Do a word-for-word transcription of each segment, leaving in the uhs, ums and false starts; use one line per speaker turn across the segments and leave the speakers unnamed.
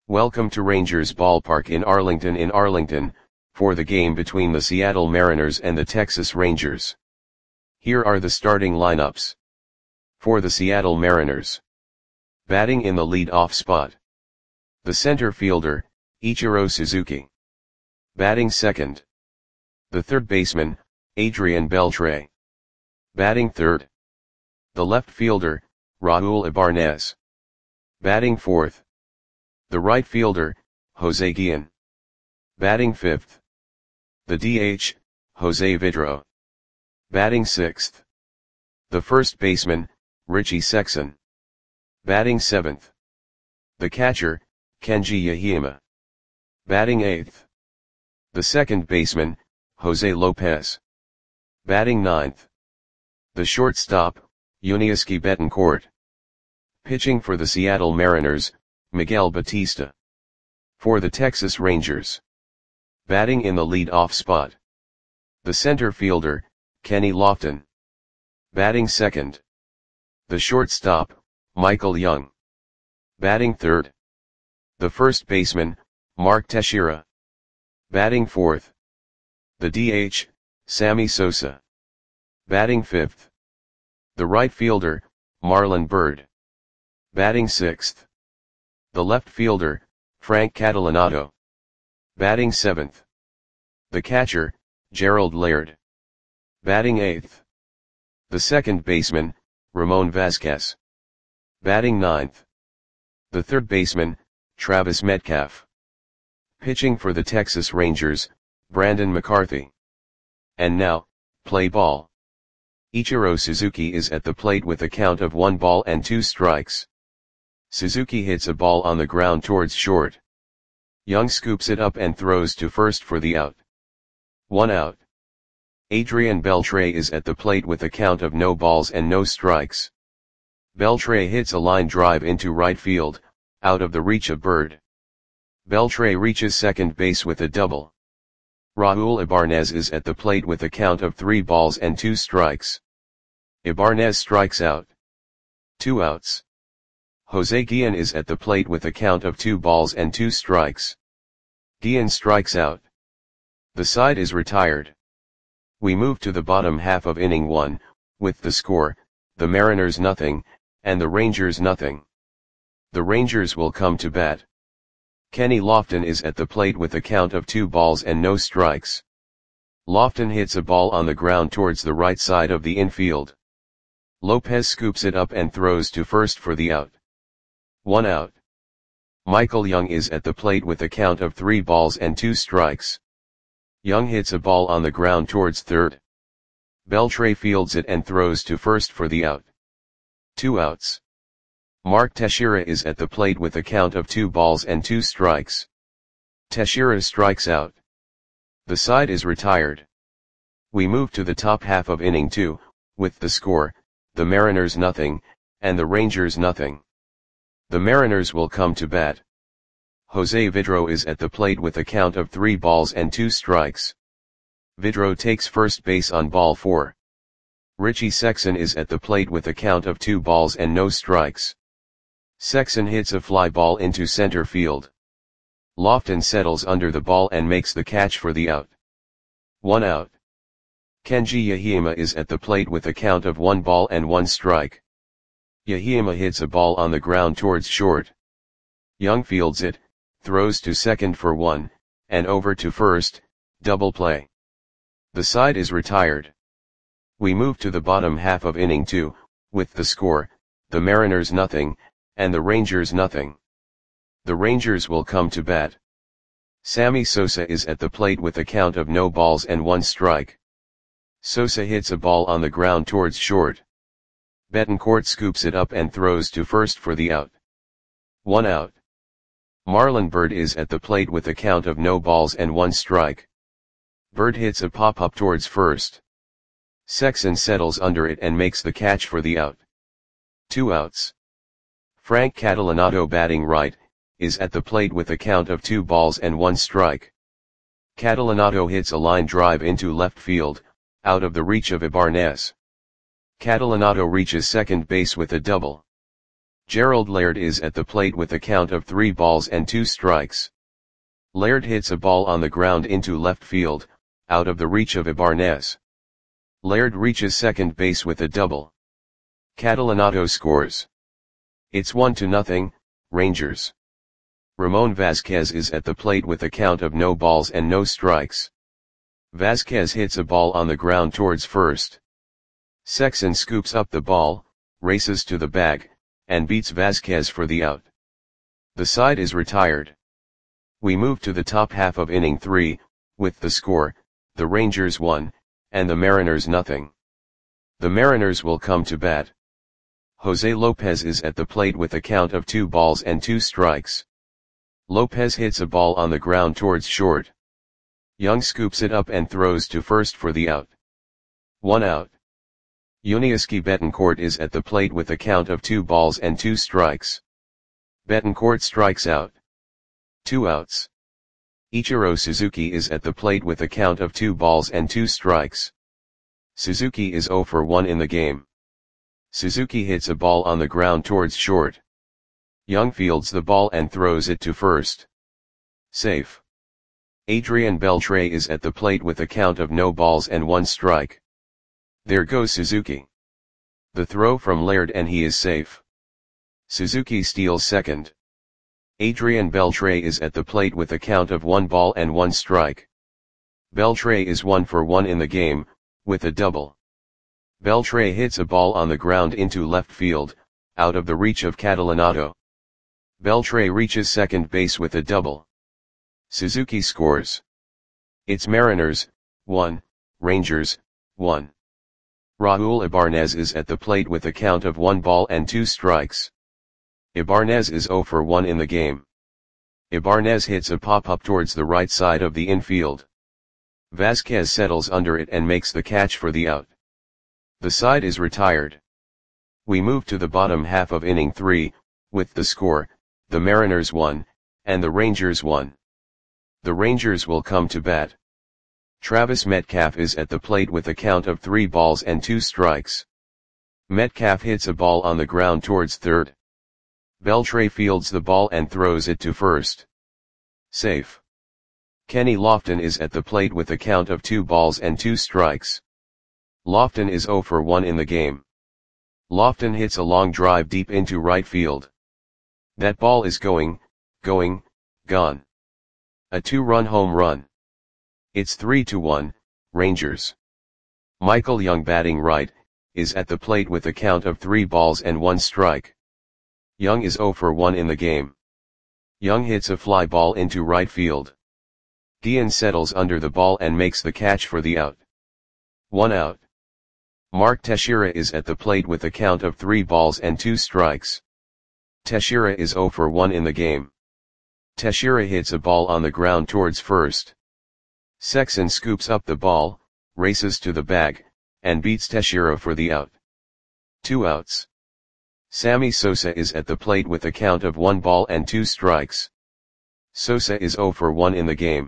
Welcome to Rangers Ballpark in Arlington in Arlington, for the game between the Seattle Mariners and the Texas Rangers. Here are the starting lineups. For the Seattle Mariners. Batting in the lead-off spot. The center fielder, Ichiro Suzuki. Batting second. The third baseman, Adrian Beltre. Batting third. The left fielder, Raul Ibanez. Batting fourth. The right fielder, Jose Guillen. Batting fifth. The D H, Jose Vidro. Batting sixth. The first baseman, Richie Sexson. Batting seventh. The catcher, Kenji Yahima. Batting eighth. The second baseman, Jose Lopez. Batting ninth. The shortstop, Yuniesky Betancourt. Pitching for the Seattle Mariners, Miguel Batista. For the Texas Rangers. Batting in the lead-off spot. The center fielder, Kenny Lofton. Batting second. The shortstop, Michael Young. Batting third. The first baseman, Mark Teixeira. Batting fourth. The D H, Sammy Sosa. Batting fifth. The right fielder, Marlon Byrd. Batting sixth. The left fielder, Frank Catalanotto. Batting seventh. The catcher, Gerald Laird. Batting eighth. The second baseman, Ramon Vasquez. Batting ninth. The third baseman, Travis Metcalf. Pitching for the Texas Rangers, Brandon McCarthy. And now, play ball. Ichiro Suzuki is at the plate with a count of one ball and two strikes. Suzuki hits a ball on the ground towards short. Young scoops it up and throws to first for the out. One out. Adrian Beltre is at the plate with a count of no balls and no strikes. Beltre hits a line drive into right field, out of the reach of Byrd. Beltre reaches second base with a double. Raul Ibanez is at the plate with a count of three balls and two strikes. Ibanez strikes out. Two outs. Jose Guillen is at the plate with a count of two balls and two strikes. Guillen strikes out. The side is retired. We move to the bottom half of inning one, with the score, the Mariners nothing, and the Rangers nothing. The Rangers will come to bat. Kenny Lofton is at the plate with a count of two balls and no strikes. Lofton hits a ball on the ground towards the right side of the infield. Lopez scoops it up and throws to first for the out. One out. Michael Young is at the plate with a count of three balls and two strikes. Young hits a ball on the ground towards third. Beltre fields it and throws to first for the out. Two outs. Mark Teixeira is at the plate with a count of two balls and two strikes. Teixeira strikes out. The side is retired. We move to the top half of inning two, with the score, the Mariners nothing, and the Rangers nothing. The Mariners will come to bat. Jose Vidro is at the plate with a count of three balls and two strikes. Vidro takes first base on ball four. Richie Sexson is at the plate with a count of two balls and no strikes. Sexson hits a fly ball into center field. Lofton settles under the ball and makes the catch for the out. One out. Kenji Yahima is at the plate with a count of one ball and one strike. Yahima hits a ball on the ground towards short. Young fields it, throws to second for one, and over to first, double play. The side is retired. We move to the bottom half of inning two, with the score, the Mariners nothing, and the Rangers nothing. The Rangers will come to bat. Sammy Sosa is at the plate with a count of no balls and one strike. Sosa hits a ball on the ground towards short. Betancourt scoops it up and throws to first for the out. One out. Marlon Byrd is at the plate with a count of no balls and one strike. Byrd hits a pop-up towards first. Sexson settles under it and makes the catch for the out. Two outs. Frank Catalanotto, batting right, is at the plate with a count of two balls and one strike. Catalanotto hits a line drive into left field, out of the reach of Ibanez. Catalanotto reaches second base with a double. Gerald Laird is at the plate with a count of three balls and two strikes. Laird hits a ball on the ground into left field, out of the reach of Ibarnez. Laird reaches second base with a double. Catalanotto scores. It's one to nothing, Rangers. Ramon Vasquez is at the plate with a count of no balls and no strikes. Vasquez hits a ball on the ground towards first. Sexson scoops up the ball, races to the bag, and beats Vasquez for the out. The side is retired. We move to the top half of inning three, with the score, the Rangers one, and the Mariners nothing. The Mariners will come to bat. Jose Lopez is at the plate with a count of two balls and two strikes. Lopez hits a ball on the ground towards short. Young scoops it up and throws to first for the out. One out. Yuniesky Betancourt is at the plate with a count of two balls and two strikes. Betancourt strikes out. Two outs. Ichiro Suzuki is at the plate with a count of two balls and two strikes. Suzuki is zero for one in the game. Suzuki hits a ball on the ground towards short. Young fields the ball and throws it to first. Safe. Adrian Beltre is at the plate with a count of no balls and one strike. There goes Suzuki. The throw from Laird and he is safe. Suzuki steals second. Adrian Beltre is at the plate with a count of one ball and one strike. Beltre is one for one in the game, with a double. Beltre hits a ball on the ground into left field, out of the reach of Catalanotto. Beltre reaches second base with a double. Suzuki scores. It's Mariners, one, Rangers, one. Raul Ibarnez is at the plate with a count of one ball and two strikes. Ibarnez is zero for one in the game. Ibarnez hits a pop-up towards the right side of the infield. Vasquez settles under it and makes the catch for the out. The side is retired. We move to the bottom half of inning three, with the score, the Mariners one, and the Rangers one. The Rangers will come to bat. Travis Metcalf is at the plate with a count of three balls and two strikes. Metcalf hits a ball on the ground towards third. Beltre fields the ball and throws it to first. Safe. Kenny Lofton is at the plate with a count of two balls and two strikes. Lofton is zero for one in the game. Lofton hits a long drive deep into right field. That ball is going, going, gone. A two-run home run. It's three to one, Rangers. Michael Young, batting right, is at the plate with a count of three balls and one strike. Young is zero for one in the game. Young hits a fly ball into right field. Guillen settles under the ball and makes the catch for the out. One out. Mark Teixeira is at the plate with a count of three balls and two strikes. Teixeira is zero for one in the game. Teixeira hits a ball on the ground towards first. Sexson scoops up the ball, races to the bag, and beats Teixeira for the out. Two outs. Sammy Sosa is at the plate with a count of one ball and two strikes. Sosa is zero for one in the game.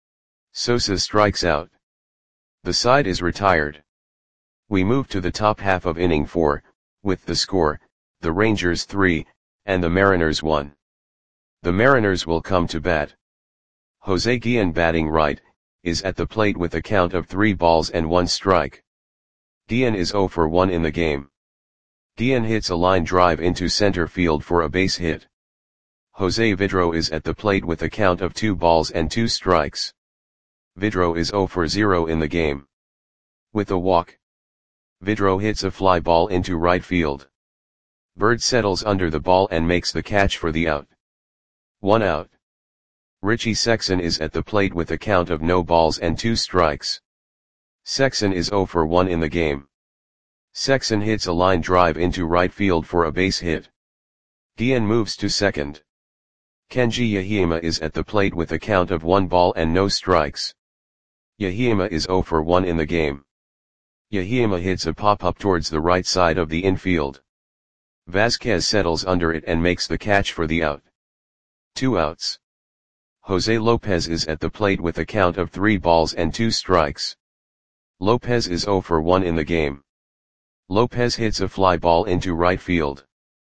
Sosa strikes out. The side is retired. We move to the top half of inning four, with the score, the Rangers three, and the Mariners one. The Mariners will come to bat. Jose Guillen, batting right, is at the plate with a count of three balls and one strike. Guillen is zero for one in the game. Guillen hits a line drive into center field for a base hit. Jose Vidro is at the plate with a count of two balls and two strikes. Vidro is zero for zero in the game. With a walk, Vidro hits a fly ball into right field. Bird settles under the ball and makes the catch for the out. One out. Richie Sexson is at the plate with a count of no balls and two strikes. Sexson is zero for one in the game. Sexson hits a line drive into right field for a base hit. Guillen moves to second. Kenji Yahima is at the plate with a count of one ball and no strikes. Yahima is zero for one in the game. Yahima hits a pop-up towards the right side of the infield. Vasquez settles under it and makes the catch for the out. Two outs. Jose Lopez is at the plate with a count of three balls and two strikes. Lopez is zero for one in the game. Lopez hits a fly ball into right field.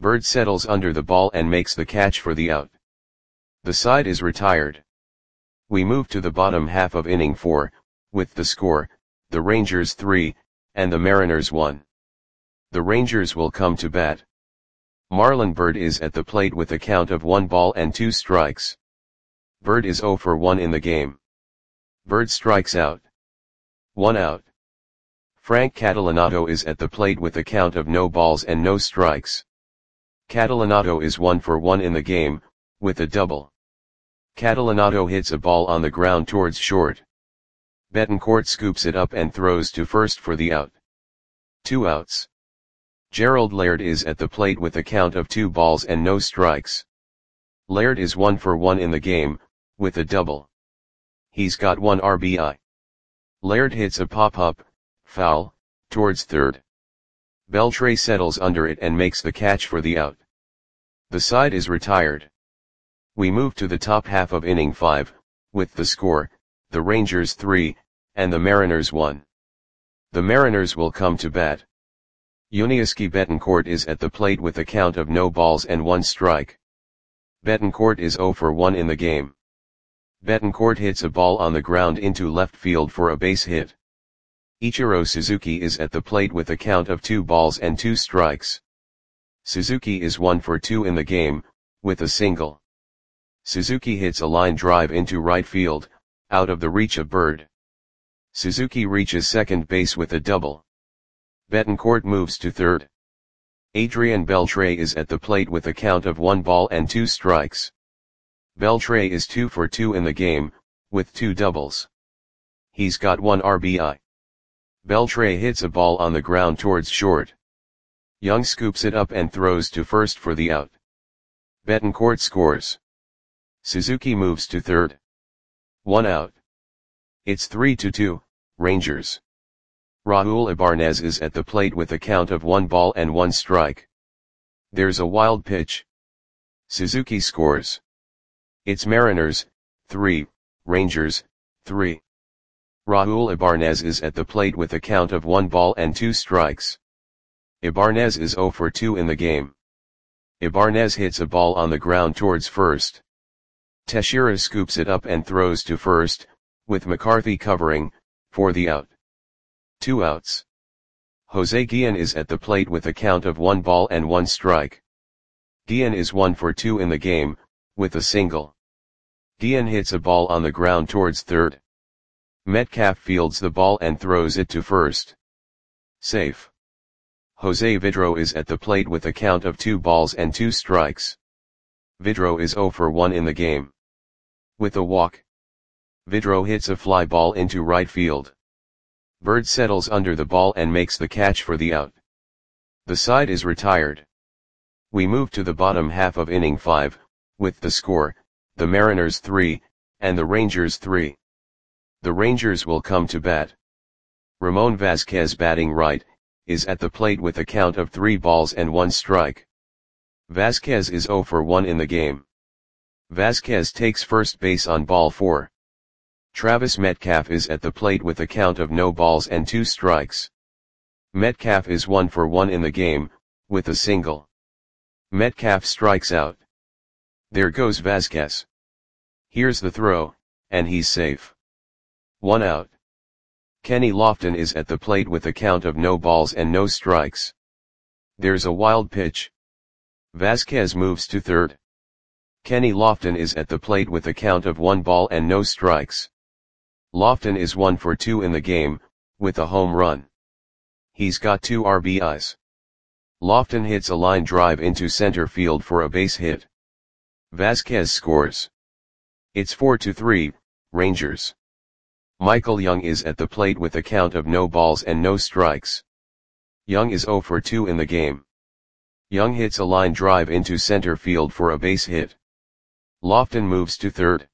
Bird settles under the ball and makes the catch for the out. The side is retired. We move to the bottom half of inning four, with the score, the Rangers three, and the Mariners one. The Rangers will come to bat. Marlon Byrd is at the plate with a count of one ball and two strikes. Byrd is zero for one in the game. Byrd strikes out. One out. Frank Catalanotto is at the plate with a count of no balls and no strikes. Catalanotto is one for one in the game, with a double. Catalanotto hits a ball on the ground towards short. Betancourt scoops it up and throws to first for the out. Two outs. Gerald Laird is at the plate with a count of two balls and no strikes. Laird is one for one in the game, with a double. He's got one R B I. Laird hits a pop-up, foul, towards third. Beltre settles under it and makes the catch for the out. The side is retired. We move to the top half of inning five, with the score, the Rangers three, and the Mariners one. The Mariners will come to bat. Yuniesky Betancourt is at the plate with a count of no balls and one strike. Betancourt is zero for one in the game. Betancourt hits a ball on the ground into left field for a base hit. Ichiro Suzuki is at the plate with a count of two balls and two strikes. Suzuki is one for two in the game, with a single. Suzuki hits a line drive into right field, out of the reach of Byrd. Suzuki reaches second base with a double. Betancourt moves to third. Adrian Beltre is at the plate with a count of one ball and two strikes. Beltre is two for two in the game, with two doubles. He's got one R B I. Beltre hits a ball on the ground towards short. Young scoops it up and throws to first for the out. Betancourt scores. Suzuki moves to third. One out. It's three to two, Rangers. Raul Ibanez is at the plate with a count of one ball and one strike. There's a wild pitch. Suzuki scores. It's Mariners, three, Rangers, three. Raul Ibanez is at the plate with a count of one ball and two strikes. Ibanez is zero for two in the game. Ibanez hits a ball on the ground towards first. Teixeira scoops it up and throws to first, with McCarthy covering, for the out. Two outs. Jose Guillen is at the plate with a count of one ball and one strike. Guillen is one for two in the game, with a single. Guillen hits a ball on the ground towards third. Metcalf fields the ball and throws it to first. Safe. Jose Vidro is at the plate with a count of two balls and two strikes. Vidro is zero for one in the game. With a walk. Vidro hits a fly ball into right field. Byrd settles under the ball and makes the catch for the out. The side is retired. We move to the bottom half of inning five, with the score, the Mariners three, and the Rangers three. The Rangers will come to bat. Ramon Vasquez, batting right, is at the plate with a count of three balls and one strike. Vasquez is zero for one in the game. Vasquez takes first base on ball four. Travis Metcalf is at the plate with a count of no balls and two strikes. Metcalf is one for one in the game, with a single. Metcalf strikes out. There goes Vasquez. Here's the throw, and he's safe. One out. Kenny Lofton is at the plate with a count of no balls and no strikes. There's a wild pitch. Vasquez moves to third. Kenny Lofton is at the plate with a count of one ball and no strikes. Lofton is one for two in the game, with a home run. He's got two R B Is. Lofton hits a line drive into center field for a base hit. Vasquez scores. It's four to three, Rangers. Michael Young is at the plate with a count of no balls and no strikes. Young is zero for two in the game. Young hits a line drive into center field for a base hit. Lofton moves to third.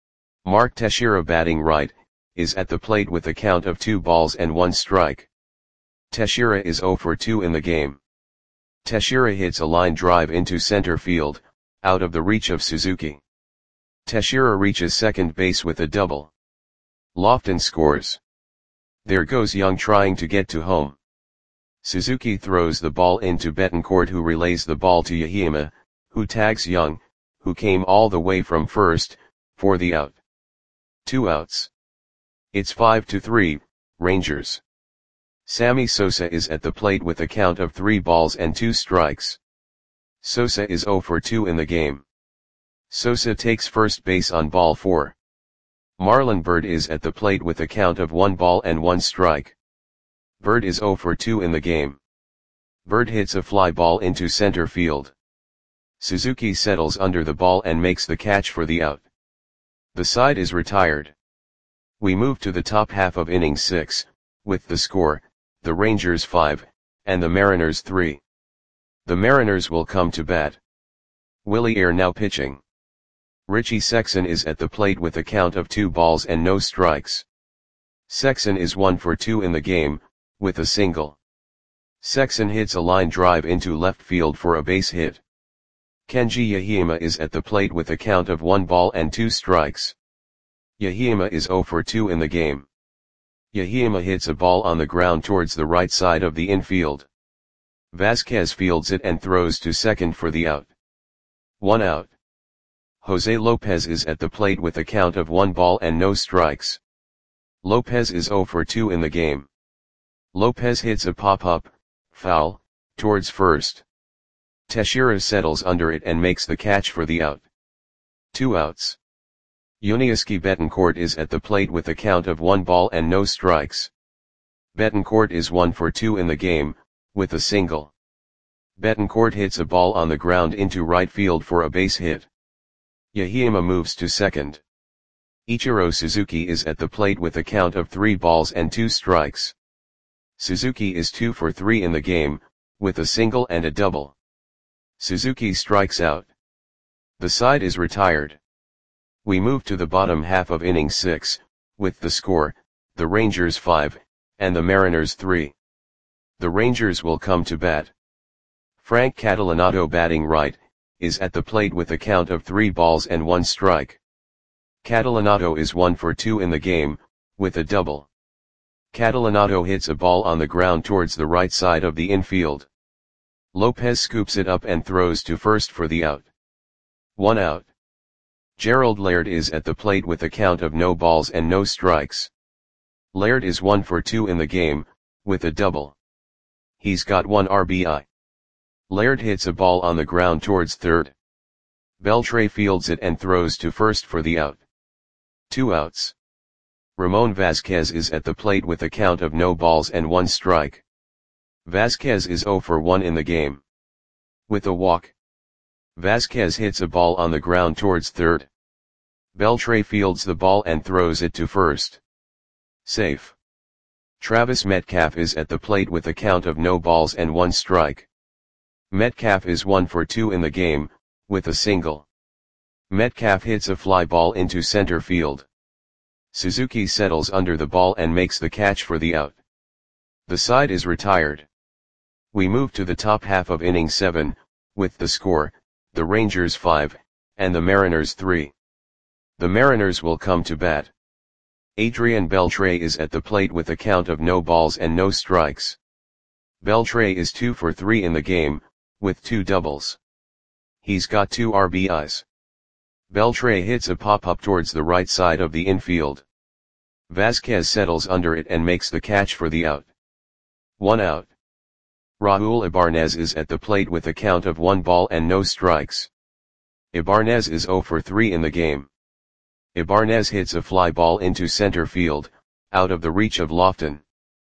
Mark Teixeira, batting right, is at the plate with a count of two balls and one strike. Teixeira is zero for two in the game. Teixeira hits a line drive into center field, out of the reach of Suzuki. Teixeira reaches second base with a double. Lofton scores. There goes Young trying to get to home. Suzuki throws the ball into Betancourt, who relays the ball to Yahima, who tags Young, who came all the way from first, for the out. Two outs. It's five to three, Rangers. Sammy Sosa is at the plate with a count of three balls and two strikes. Sosa is zero for two in the game. Sosa takes first base on ball four. Marlon Byrd is at the plate with a count of one ball and one strike. Byrd is zero for two in the game. Byrd hits a fly ball into center field. Suzuki settles under the ball and makes the catch for the out. The side is retired. We move to the top half of inning six, with the score, the Rangers five, and the Mariners three. The Mariners will come to bat. Willie Air now pitching. Richie Sexson is at the plate with a count of two balls and no strikes. Sexson is one for two in the game, with a single. Sexson hits a line drive into left field for a base hit. Kenji Yahima is at the plate with a count of one ball and two strikes. Yahima is zero for two in the game. Yahima hits a ball on the ground towards the right side of the infield. Vasquez fields it and throws to second for the out. One out. Jose Lopez is at the plate with a count of one ball and no strikes. Lopez is zero for two in the game. Lopez hits a pop-up, foul, towards first. Teixeira settles under it and makes the catch for the out. Two outs. Yuniesky Betancourt is at the plate with a count of one ball and no strikes. Betancourt is one for two in the game, with a single. Betancourt hits a ball on the ground into right field for a base hit. Yahima moves to second. Ichiro Suzuki is at the plate with a count of three balls and two strikes. Suzuki is two for three in the game, with a single and a double. Suzuki strikes out. The side is retired. We move to the bottom half of inning six, with the score, the Rangers five, and the Mariners three. The Rangers will come to bat. Frank Catalanato, batting right, is at the plate with a count of three balls and one strike. Catalanato is one for two in the game, with a double. Catalanato hits a ball on the ground towards the right side of the infield. Lopez scoops it up and throws to first for the out. One out. Gerald Laird is at the plate with a count of no balls and no strikes. Laird is one for two in the game, with a double. He's got one R B I. Laird hits a ball on the ground towards third. Beltre fields it and throws to first for the out. Two outs. Ramon Vasquez is at the plate with a count of no balls and one strike. Vasquez is zero for one in the game. With a walk. Vasquez hits a ball on the ground towards third. Beltre fields the ball and throws it to first. Safe. Travis Metcalf is at the plate with a count of no balls and one strike. Metcalf is one for two in the game, with a single. Metcalf hits a fly ball into center field. Suzuki settles under the ball and makes the catch for the out. The side is retired. We move to the top half of inning seven, with the score, the Rangers five, and the Mariners three. The Mariners will come to bat. Adrian Beltre is at the plate with a count of no balls and no strikes. Beltre is two for three in the game, with two doubles. He's got two R B Is. Beltre hits a pop-up towards the right side of the infield. Vasquez settles under it and makes the catch for the out. One out. Raul Ibanez is at the plate with a count of one ball and no strikes. Ibanez is zero for three in the game. Ibanez hits a fly ball into center field, out of the reach of Lofton.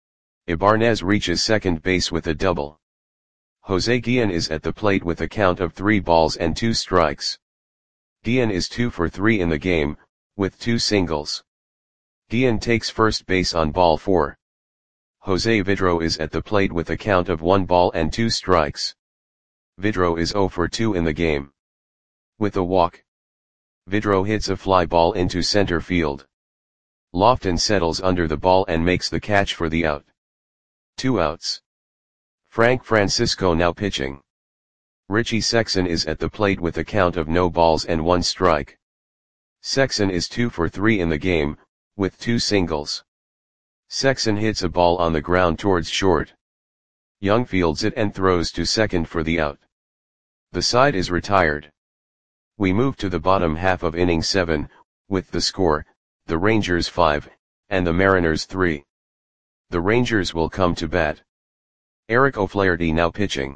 Ibanez reaches second base with a double. Jose Guillen is at the plate with a count of three balls and two strikes. Guillen is two for three in the game, with two singles. Guillen takes first base on ball four. Jose Vidro is at the plate with a count of one ball and two strikes. Vidro is zero for two in the game. With a walk. Vidro hits a fly ball into center field. Lofton settles under the ball and makes the catch for the out. Two outs. Frank Francisco now pitching. Richie Sexson is at the plate with a count of no balls and one strike. Sexson is two for three in the game, with two singles. Sexson hits a ball on the ground towards short. Young fields it and throws to second for the out. The side is retired. We move to the bottom half of inning seven, with the score, the Rangers five, and the Mariners three. The Rangers will come to bat. Eric O'Flaherty now pitching.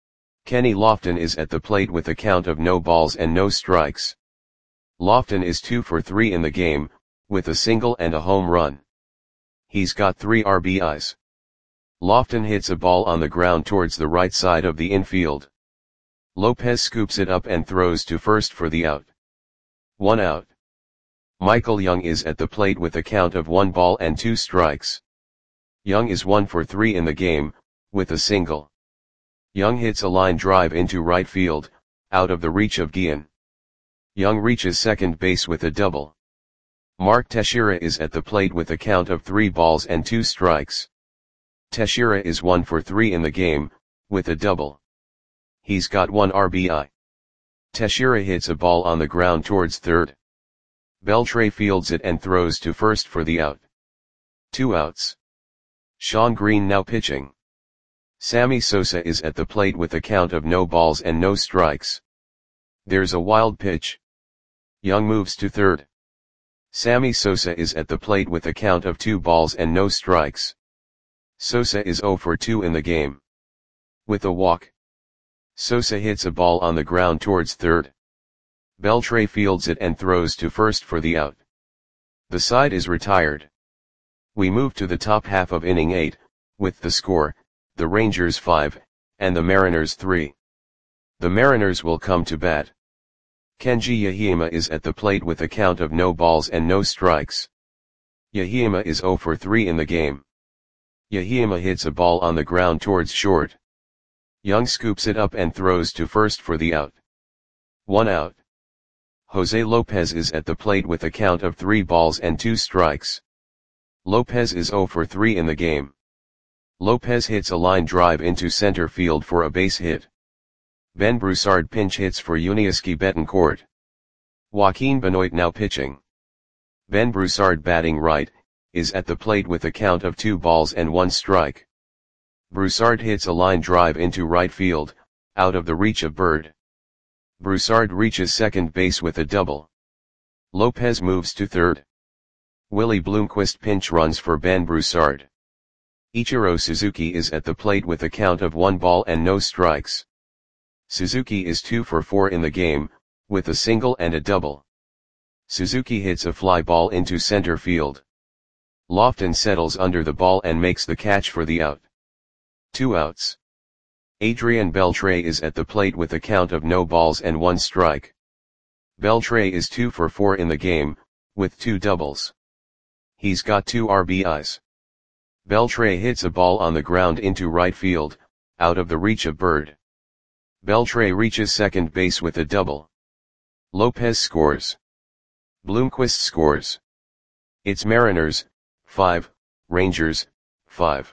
Kenny Lofton is at the plate with a count of no balls and no strikes. Lofton is two for three in the game, with a single and a home run. He's got three R B Is. Lofton hits a ball on the ground towards the right side of the infield. Lopez scoops it up and throws to first for the out. One out. Michael Young is at the plate with a count of one ball and two strikes. Young is one for three in the game, with a single. Young hits a line drive into right field, out of the reach of Guillen. Young reaches second base with a double. Mark Teixeira is at the plate with a count of three balls and two strikes. Teixeira is one for three in the game, with a double. He's got one R B I. Teixeira hits a ball on the ground towards third. Beltre fields it and throws to first for the out. Two outs. Shawn Green now pitching. Sammy Sosa is at the plate with a count of no balls and no strikes. There's a wild pitch. Young moves to third. Sammy Sosa is at the plate with a count of two balls and no strikes. Sosa is zero for two in the game. With a walk. Sosa hits a ball on the ground towards third. Beltre fields it and throws to first for the out. The side is retired. We move to the top half of inning eight, with the score, the Rangers five, and the Mariners three. The Mariners will come to bat. Kenji Yahima is at the plate with a count of no balls and no strikes. Yahima is zero for three in the game. Yahima hits a ball on the ground towards short. Young scoops it up and throws to first for the out. One out. Jose Lopez is at the plate with a count of three balls and two strikes. Lopez is zero for three in the game. Lopez hits a line drive into center field for a base hit. Ben Broussard pinch hits for Yuniesky Betancourt. Joaquin Benoit now pitching. Ben Broussard batting right, is at the plate with a count of two balls and one strike. Broussard hits a line drive into right field, out of the reach of Bird. Broussard reaches second base with a double. Lopez moves to third. Willie Bloomquist pinch runs for Ben Broussard. Ichiro Suzuki is at the plate with a count of one ball and no strikes. Suzuki is two for four in the game, with a single and a double. Suzuki hits a fly ball into center field. Lofton settles under the ball and makes the catch for the out. Two outs. Adrian Beltre is at the plate with a count of no balls and one strike. Beltre is two for four in the game, with two doubles. He's got two R B Is. Beltre hits a ball on the ground into right field, out of the reach of Bird. Beltre reaches second base with a double. Lopez scores. Bloomquist scores. It's Mariners, five, Rangers, five.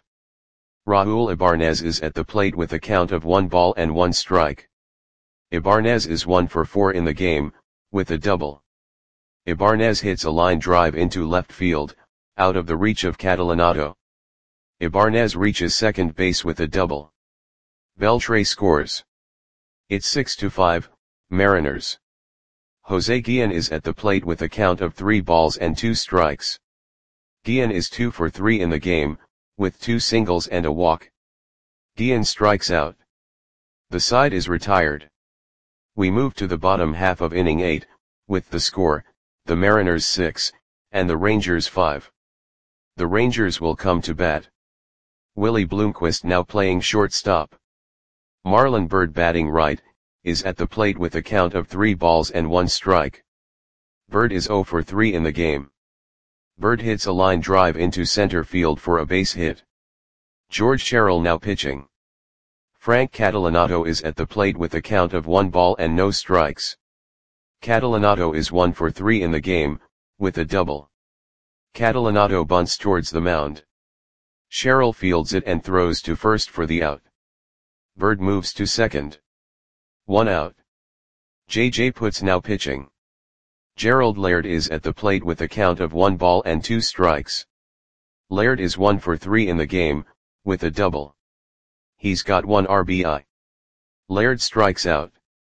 Raul Ibanez is at the plate with a count of one ball and one strike. Ibanez is one for four in the game, with a double. Ibanez hits a line drive into left field, out of the reach of Catalanotto. Ibanez reaches second base with a double. Beltre scores. It's six to five, Mariners. Jose Guillen is at the plate with a count of three balls and two strikes. Guillen is two for three in the game, with two singles and a walk. Guillen strikes out. The side is retired. We move to the bottom half of inning eight, with the score, the Mariners six, and the Rangers five. The Rangers will come to bat. Willie Bloomquist now playing shortstop. Marlon Byrd batting right, is at the plate with a count of three balls and one strike. Byrd is zero for three in the game. Byrd hits a line drive into center field for a base hit. George Sherrill now pitching. Frank Catalanotto is at the plate with a count of one ball and no strikes. Catalanotto is one for three in the game, with a double. Catalanotto bunts towards the mound. Sherrill fields it and throws to first for the out. Byrd moves to second. One out. J J Putz now pitching. Gerald Laird is at the plate with a count of one ball and two strikes. Laird is one for three in the game, with a double. He's got one R B I. Laird strikes out.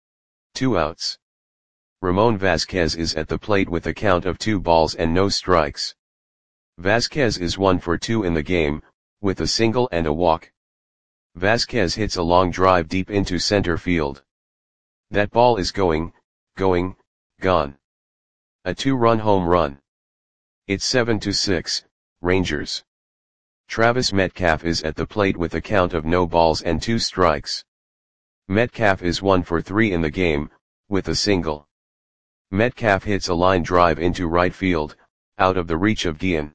Two outs. Ramon Vasquez is at the plate with a count of two balls and no strikes. Vasquez is one for two in the game, with a single and a walk. Vasquez hits a long drive deep into center field. That ball is going, going, gone. A two-run home run. It's seven to six, Rangers. Travis Metcalf is at the plate with a count of no balls and two strikes. Metcalf is one for three in the game, with a single. Metcalf hits a line drive into right field, out of the reach of Guillen.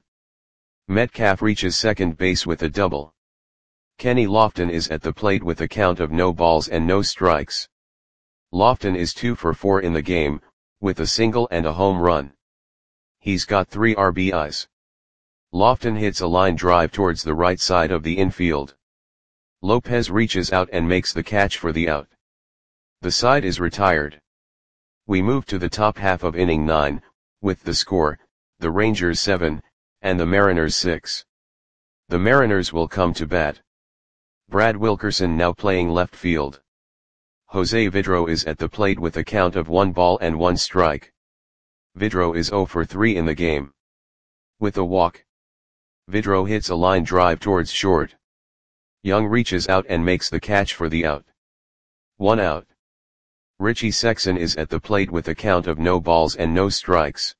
Metcalf reaches second base with a double. Kenny Lofton is at the plate with a count of no balls and no strikes. Lofton is two for four in the game, with a single and a home run. He's got three R B Is. Lofton hits a line drive towards the right side of the infield. Lopez reaches out and makes the catch for the out. The side is retired. We move to the top half of inning nine, with the score, the Rangers seven, and the Mariners six. The Mariners will come to bat. Brad Wilkerson now playing left field. Jose Vidro is at the plate with a count of one ball and one strike. Vidro is zero for three in the game. With a walk. Vidro hits a line drive towards short. Young reaches out and makes the catch for the out. One out. Richie Sexson is at the plate with a count of no balls and no strikes.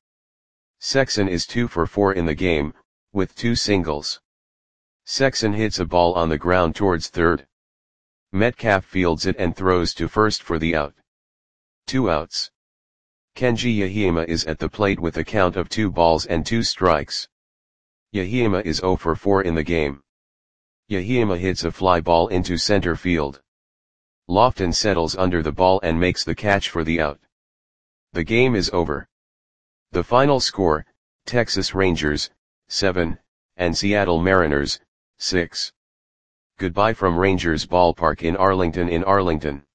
Sexson is two for four in the game, with two singles. Sexson hits a ball on the ground towards third. Metcalf fields it and throws to first for the out. Two outs. Kenji Yahima is at the plate with a count of two balls and two strikes. Yahima is zero for four in the game. Yahima hits a fly ball into center field. Lofton settles under the ball and makes the catch for the out. The game is over. The final score, Texas Rangers, seven, and Seattle Mariners, six. Goodbye from Rangers Ballpark in Arlington in Arlington.